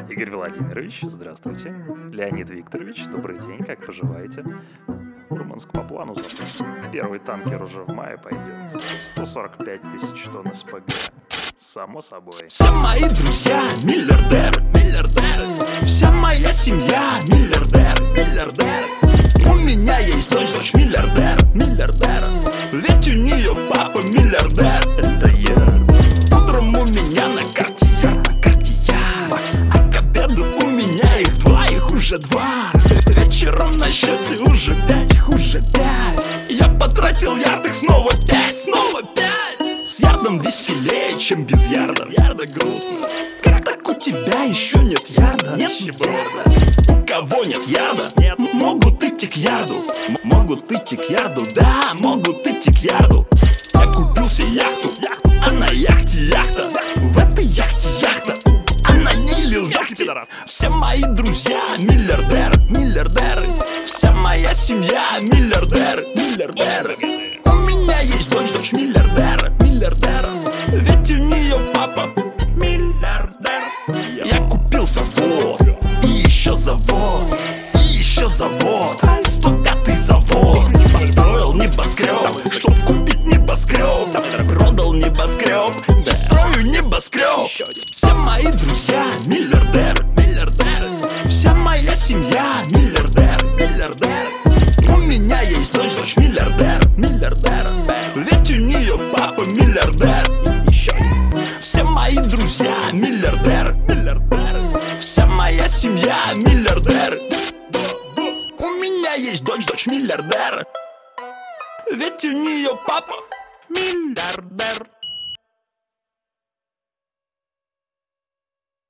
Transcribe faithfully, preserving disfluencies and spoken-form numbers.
Игорь Владимирович, здравствуйте. Леонид Викторович, добрый день, как поживаете? Мурманск по плану запустим. Первый танкер уже в мае пойдет. сто сорок пять тысяч тонн СПГ. Само собой. Все мои друзья миллиардеры, миллиардеры. Вся моя семья миллиардеры, миллиардеры. У меня есть дочь, дочь миллиардер, миллиардер. Ведь у нее папа миллиардер. Это я. Утром у меня на карте яр, на карте яр. А к обеду у меня их два, их уже два. Вечером на счете уже пять, их уже пять. Я потратил ярд, их снова пять, снова пять. С ярдом веселее, чем без ярда. Ярда грустно. Как так у тебя еще нет ярда? Нет, не ярда. У кого нет ярда? Нет. Могут идти к ярду. М- Могут идти к ярду. Да, могут идти к ярду. Я купил себе яхту, яхту. А на яхте яхта. В этой яхте яхта. А на ней лил яхте. Все мои друзья миллиардеры, миллиардеры. Вся моя семья миллиардеры, миллиардеры. У меня есть дочь, дочь миллиардера, миллиардера. Ведь у нее папа миллиардер. Я купил завод, и еще завод, и еще завод. сто пятый завод. Построил небоскреб, чтоб купить небоскреб. Продал небоскреб, я строю небоскреб. Все мои друзья миллиардеры, миллиардеры. Вся моя семья миллиардеры, миллиардеры. У меня есть дочь, дочь миллиардер, миллиардер. Ведь у нее папа миллиардер. Еще все мои друзья миллиардеры, миллиардеры. Вся моя семья миллиардеры. У меня есть дочь, дочь миллиардер. Ведь у нее папа миллиардер.